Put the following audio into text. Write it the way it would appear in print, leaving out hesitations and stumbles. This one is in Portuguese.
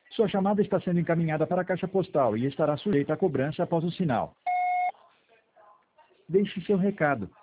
Sua chamada está sendo encaminhada para a caixa postal e estará sujeita a cobrança após o sinal. Deixe seu recado.